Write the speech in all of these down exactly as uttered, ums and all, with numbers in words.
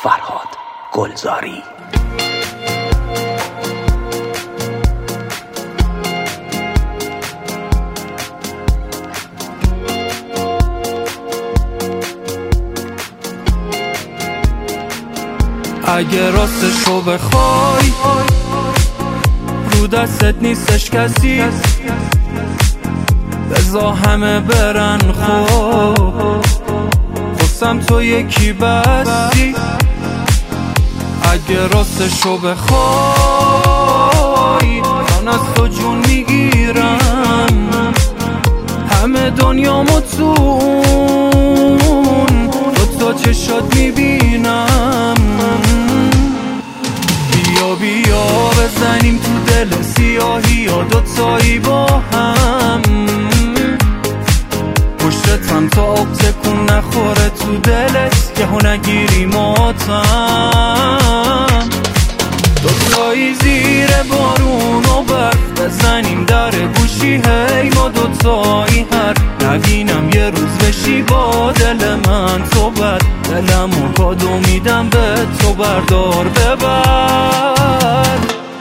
فرهاد گلزاری. اگه راستشو بخوای رو دستت نیستش کسی، بذار همه برن خوب، خواستم تو یکی بسی. اگه راستشو بخوای من از تو جون میگیرم، همه دنیا متون دو تا چشات میبینم. بیا بیا بزنیم تو دل سیاهی یا دوتایی با هم، پشتتم تا آب تکون نخوره تو دلت که هو نگیری ماتم. دوتایی زیر بارون و برف بزنیم در گوشی، هی ما دوتایی هر نبینم یه روز بشی با دل من تو بد، دلمو کادو میدم به تو بردار ببر.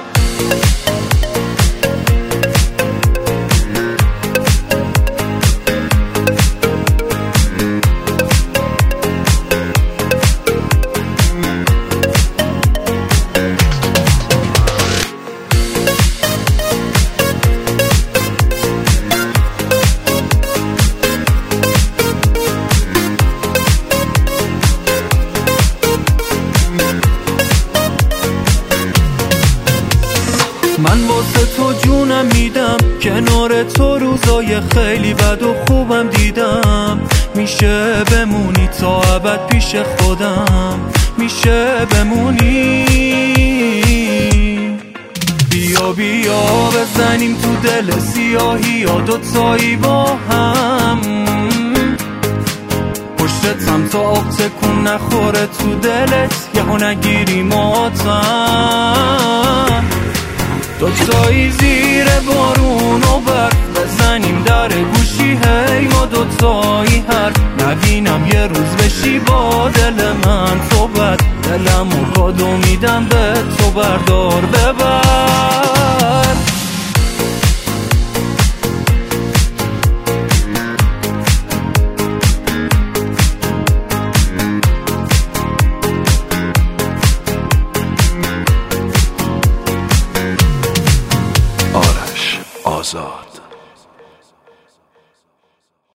من واسه تو جونم میدم، کنار تو روزای خیلی بد و خوبم دیدم. میشه بمونی تا ابد پیش خودم، میشه بمونی. بیا بیا بزنیم تو دل سیاهی یا دوتایی با هم، پشتتم تا آب تکون نخوره تو دلت یهو نگیری ماتم. دوتایی زیر بارون و برف بزنیم در گوشی، هی ما دوتایی هر نبینم یه روز بشی با دل من تو بد، دلمو کادو میدم به تو بردار ببر.